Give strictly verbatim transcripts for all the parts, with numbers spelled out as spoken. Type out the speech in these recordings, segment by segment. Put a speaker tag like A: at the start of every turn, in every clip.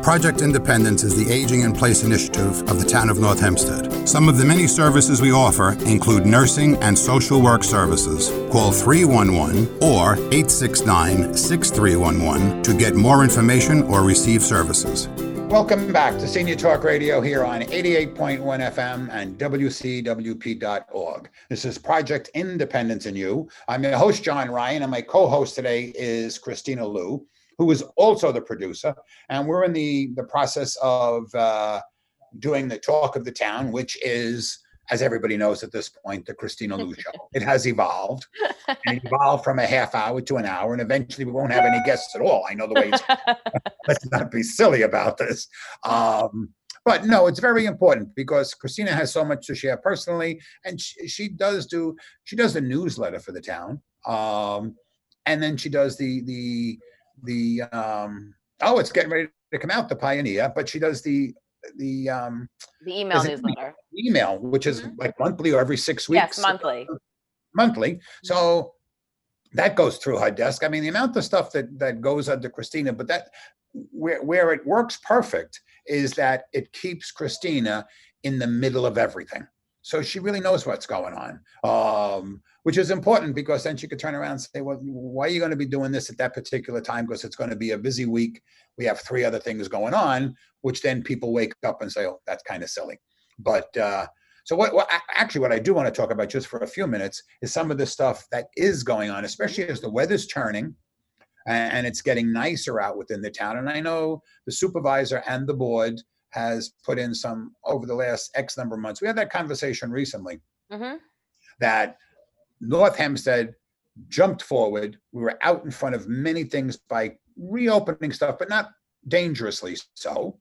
A: Project Independence is the Aging in Place initiative of the town of North Hempstead. Some of the many services we offer include nursing and social work services. Call three one one or eight six nine, six three one one to get more information or receive services.
B: Welcome back to Senior Talk Radio here on eighty-eight point one F M and W C W P dot org. This is Project Independence in You. I'm your host, John Ryan, and my co-host today is Christina Liu, who is also the producer. And we're in the, the process of uh, doing the Talk of the Town, which is, as everybody knows at this point, the Christina Liu Show. It has evolved. And it evolved from a half hour to an hour, and eventually we won't have any guests at all. I know the way it's let's not be silly about this. Um, but no, it's very important because Christina has so much to share personally, and she, she does do, she does the newsletter for the town. Um, and then she does the, the, the, um, oh, it's getting ready to come out, the Pioneer, but she does the, the, um,
C: the email newsletter.
B: Email, which is mm-hmm. like monthly or every six weeks.
C: Yes, monthly.
B: Monthly. So that goes through her desk. I mean, the amount of stuff that, that goes under Christina, but that where, where it works perfect is that it keeps Christina in the middle of everything. So she really knows what's going on, um, which is important because then she could turn around and say, well, why are you going to be doing this at that particular time? Because it's going to be a busy week. We have three other things going on, which then people wake up and say, oh, that's kind of silly. But uh, so what, what actually what I do want to talk about just for a few minutes is some of the stuff that is going on, especially as the weather's turning and, and it's getting nicer out within the town. And I know the supervisor and the board has put in some over the last X number of months. We had that conversation recently mm-hmm. that North Hempstead jumped forward. We were out in front of many things by reopening stuff, but not dangerously so.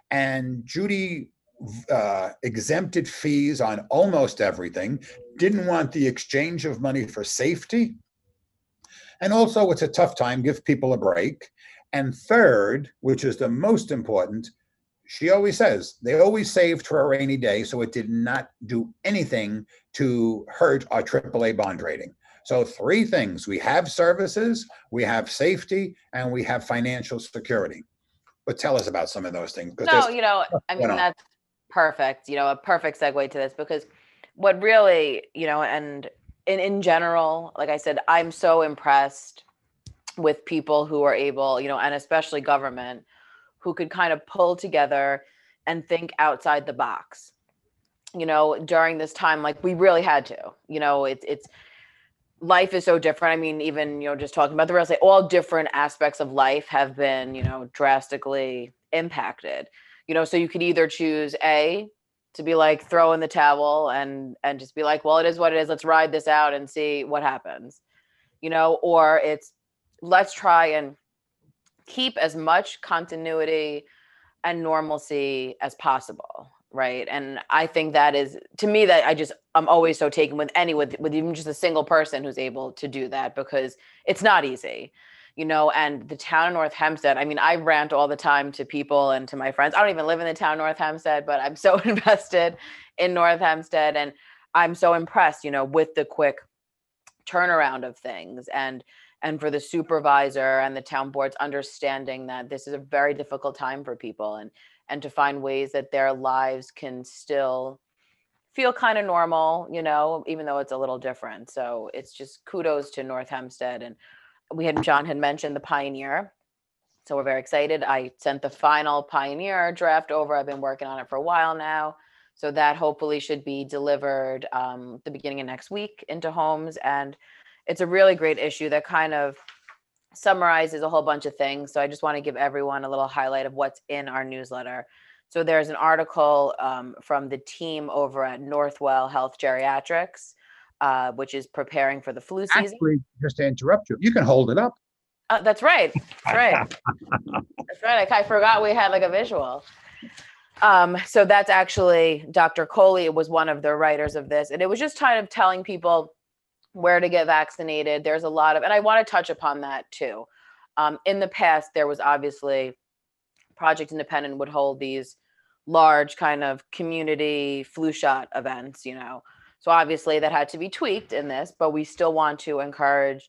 B: And Judy uh, exempted fees on almost everything, didn't want the exchange of money for safety. And also, it's a tough time, give people a break. And third, which is the most important, she always says they always saved for a rainy day, so it did not do anything to hurt our triple A bond rating. So three things: we have services, we have safety, and we have financial security. But tell us about some of those things.
C: No, you know, I mean, that's perfect. You know, a perfect segue to this, because what really, you know, and in, in general, like I said, I'm so impressed with people who are able, you know, and especially government, who could kind of pull together and think outside the box, you know, during this time, like we really had to, you know, it's, it's, life is so different. I mean, even, you know, just talking about the real estate, all different aspects of life have been, you know, drastically impacted, you know, so you could either choose A, to be like, throw in the towel and, and just be like, well, it is what it is. Let's ride this out and see what happens, you know, or it's, let's try and keep as much continuity and normalcy as possible. Right. And I think that is, to me, that I just, I'm always so taken with any, with, with even just a single person who's able to do that, because it's not easy, you know, and the town of North Hempstead, I mean, I rant all the time to people and to my friends. I don't even live in the town of North Hempstead, but I'm so invested in North Hempstead. And I'm so impressed, you know, with the quick turnaround of things, and and for the supervisor and the town boards understanding that this is a very difficult time for people, and and to find ways that their lives can still feel kind of normal, you know, even though it's a little different. So it's just kudos to North Hempstead. And we had, John had mentioned the Pioneer. So we're very excited. I sent the final Pioneer draft over. I've been working on it for a while now. So that hopefully should be delivered um, the beginning of next week into homes. And it's a really great issue that kind of summarizes a whole bunch of things. So I just want to give everyone a little highlight of what's in our newsletter. So there's an article um, from the team over at Northwell Health Geriatrics, uh, which is preparing for the flu season.
B: Actually, just to interrupt you, you can hold it up.
C: Uh, that's right. That's right. That's right. I, I forgot we had like a visual. Um, so that's actually Doctor Coley was one of the writers of this. And it was just kind of telling people where to get vaccinated. There's a lot of, and I want to touch upon that too. Um, in the past, there was obviously Project Independent would hold these large kind of community flu shot events, you know. So obviously that had to be tweaked in this, but we still want to encourage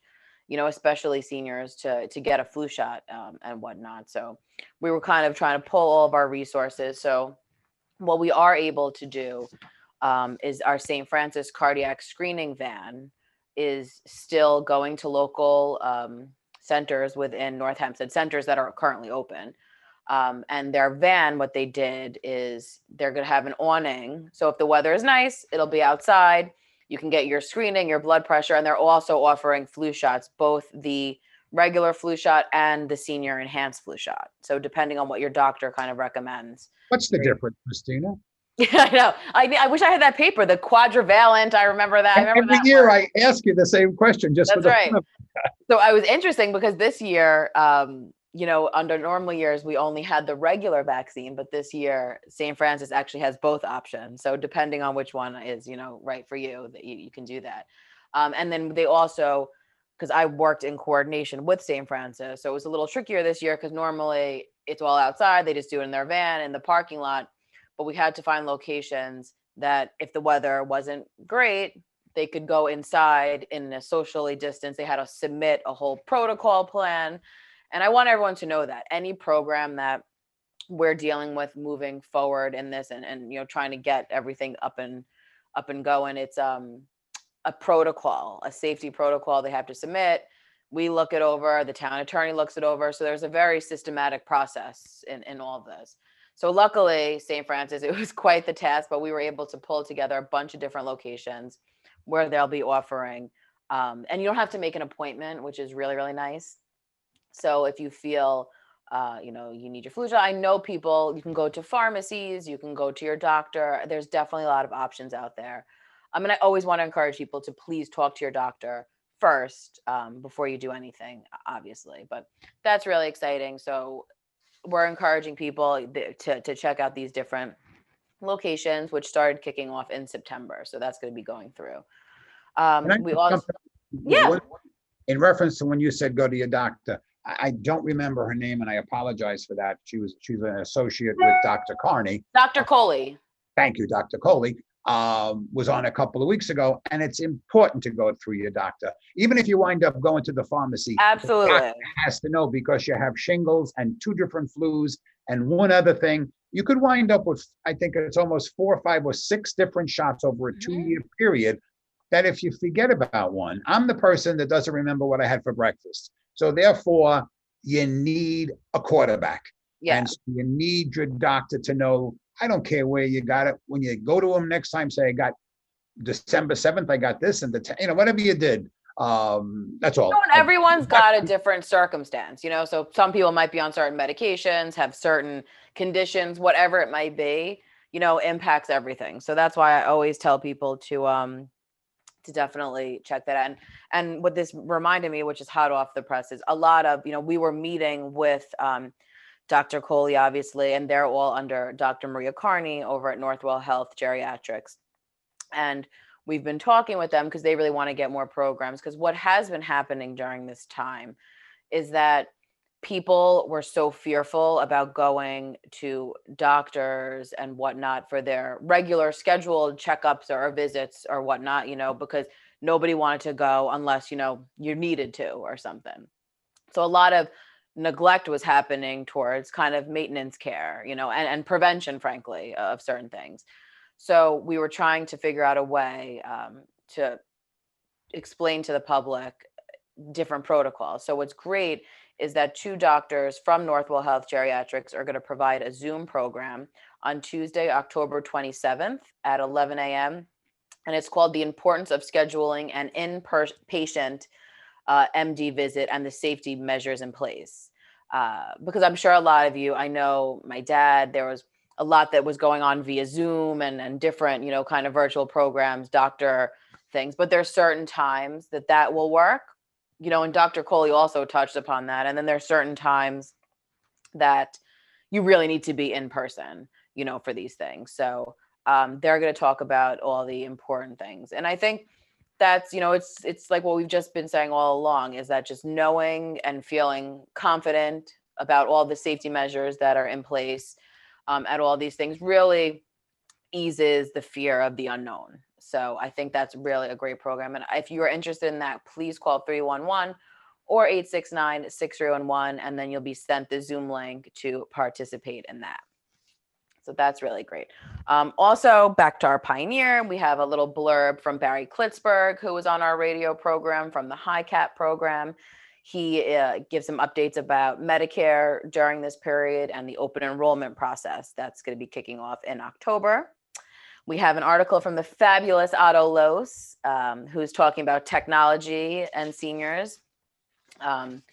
C: you know, especially seniors to, to get a flu shot um, and whatnot. So we were kind of trying to pull all of our resources. So what we are able to do um, is our Saint Francis cardiac screening van is still going to local um, centers within North Hempstead, centers that are currently open. Um, and their van, what they did is they're going to have an awning. So if the weather is nice, it'll be outside. You can get your screening, your blood pressure, and they're also offering flu shots, both the regular flu shot and the senior enhanced flu shot. So depending on what your doctor kind of recommends.
B: What's the difference, Christina?
C: Yeah, I know. I, I wish I had that paper, the quadrivalent. I remember that. I remember
B: Every
C: that
B: year
C: word.
B: I ask you the same question. Just
C: That's
B: for the
C: right.
B: fun of
C: So I was interesting because this year, um, you know, under normal years, we only had the regular vaccine, but this year, Saint Francis actually has both options. So depending on which one is, you know, right for you, that you, you can do that. Um, and then they also, because I worked in coordination with Saint Francis, so it was a little trickier this year because normally it's all outside. They just do it in their van in the parking lot. But we had to find locations that if the weather wasn't great, they could go inside in a socially distanced. They had to submit a whole protocol plan. And I want everyone to know that any program that we're dealing with moving forward in this and, and you know, trying to get everything up and up and going, it's um, a protocol, a safety protocol they have to submit. We look it over, the town attorney looks it over. So there's a very systematic process in, in all of this. So luckily, Saint Francis, it was quite the task, but we were able to pull together a bunch of different locations where they'll be offering. Um, and you don't have to make an appointment, which is really, really nice. So if you feel, uh, you know, you need your flu shot, I know people, you can go to pharmacies, you can go to your doctor. There's definitely a lot of options out there. I mean, I always want to encourage people to please talk to your doctor first um, before you do anything, obviously. But that's really exciting. So we're encouraging people to, to check out these different locations, which started kicking off in September. So that's going to be going through. Um, we also, yeah.
B: In reference to when you said go to your doctor, I don't remember her name, and I apologize for that. She was she's an associate with Doctor Carney.
C: Doctor Coley.
B: Thank you, Doctor Coley. Um, was on a couple of weeks ago, and it's important to go through your doctor, even if you wind up going to the pharmacy.
C: Absolutely,
B: the doctor has to know because you have shingles and two different flus and one other thing. You could wind up with, I think it's almost four or five or six different shots over a two-year period. That if you forget about one, I'm the person that doesn't remember what I had for breakfast. So therefore, you need a quarterback.
C: Yeah.
B: And so you need your doctor to know, I don't care where you got it. When you go to him next time, say, I got December seventh, I got this, and the, t-, you know, whatever you did. Um, that's all.
C: You know, and everyone's got a different circumstance, you know, so some people might be on certain medications, have certain conditions, whatever it might be, you know, impacts everything. So that's why I always tell people to, um, to definitely check that out. And, and what this reminded me, which is hot off the press, is a lot of, you know, we were meeting with um, Doctor Coley, obviously, and they're all under Doctor Maria Carney over at Northwell Health Geriatrics. And we've been talking with them because they really want to get more programs, because what has been happening during this time is that people were so fearful about going to doctors and whatnot for their regular scheduled checkups or visits or whatnot, you know, because nobody wanted to go unless, you know, you needed to or something. So a lot of neglect was happening towards kind of maintenance care, you know, and, and prevention, frankly, of certain things. So we were trying to figure out a way um, to explain to the public different protocols. So what's great is that two doctors from Northwell Health Geriatrics are going to provide a Zoom program on Tuesday, October twenty-seventh at eleven a.m. And it's called The Importance of Scheduling an In-Patient uh, M D Visit and the Safety Measures in Place. Uh, because I'm sure a lot of you, I know my dad, there was a lot that was going on via Zoom and, and different, you know, kind of virtual programs, doctor things, but there's certain times that that will work. You know, and Doctor Coley also touched upon that. And then there's certain times that you really need to be in person, you know, for these things. So um, they're going to talk about all the important things. And I think that's, you know, it's, it's like what we've just been saying all along, is that just knowing and feeling confident about all the safety measures that are in place um, at all these things really eases the fear of the unknown. So I think that's really a great program. And if you're interested in that, please call three one one or eight six nine, six three one one, and then you'll be sent the Zoom link to participate in that. So that's really great. Um, also, back to our pioneer, we have a little blurb from Barry Klitzberg, who was on our radio program from the HiCap program. He uh, gives some updates about Medicare during this period and the open enrollment process that's going to be kicking off in October. We have an article from the fabulous Otto Los, um, who's talking about technology and seniors. Um,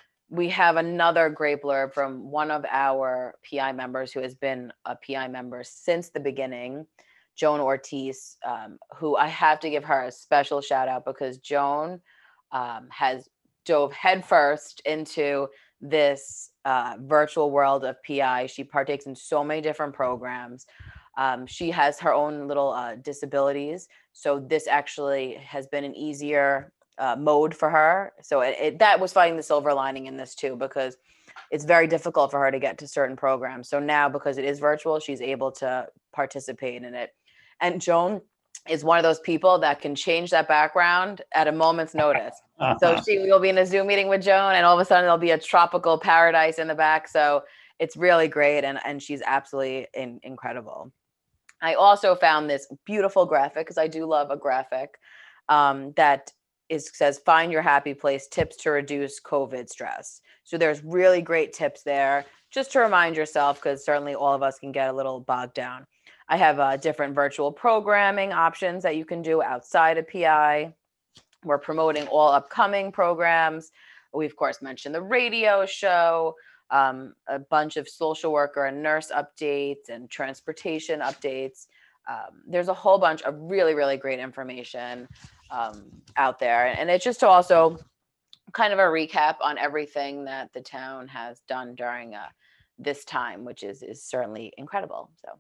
C: We have another great blurb from one of our P I members who has been a P I member since the beginning, Joan Ortiz, um, who I have to give her a special shout out because Joan um, has dove headfirst into this uh, virtual world of P I. She partakes in so many different programs. Um, she has her own little uh, disabilities. So this actually has been an easier Uh, mode for her. So it, it, that was finding the silver lining in this too, because it's very difficult for her to get to certain programs. So now, because it is virtual, she's able to participate in it. And Joan is one of those people that can change that background at a moment's notice. Uh-huh. So she will be in a Zoom meeting with Joan and all of a sudden there'll be a tropical paradise in the back. So it's really great. And, and she's absolutely in, incredible. I also found this beautiful graphic, because I do love a graphic um, that is says, find your happy place, tips to reduce COVID stress. So there's really great tips there just to remind yourself, because certainly all of us can get a little bogged down. I have uh, different virtual programming options that you can do outside of P I. We're promoting all upcoming programs. We, of course, mentioned the radio show, um, a bunch of social worker and nurse updates and transportation updates. Um, there's a whole bunch of really, really great information um, out there. And it's just to also kind of a recap on everything that the town has done during uh, this time, which is, is certainly incredible. So.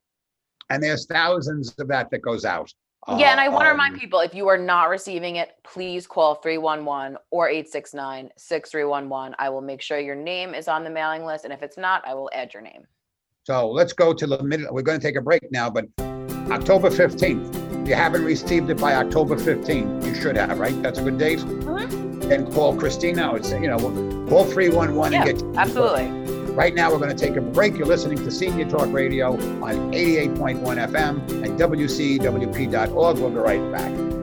B: And there's thousands of that that goes out.
C: Yeah, and I want to
B: um,
C: remind people, if you are not receiving it, please call three one one or eight six nine, six three one one. I will make sure your name is on the mailing list. And if it's not, I will add your name.
B: So let's go to the minute. We're going to take a break now, but October fifteenth. If you haven't received it by October fifteenth, you should have, right? That's a good date. Mm-hmm. Then call Christina. Or say, you know, call three one one
C: yeah,
B: and get.
C: Absolutely.
B: Right now, we're going to take a break. You're listening to Senior Talk Radio on eighty-eight point one F M and W C W P dot org. We'll be right back.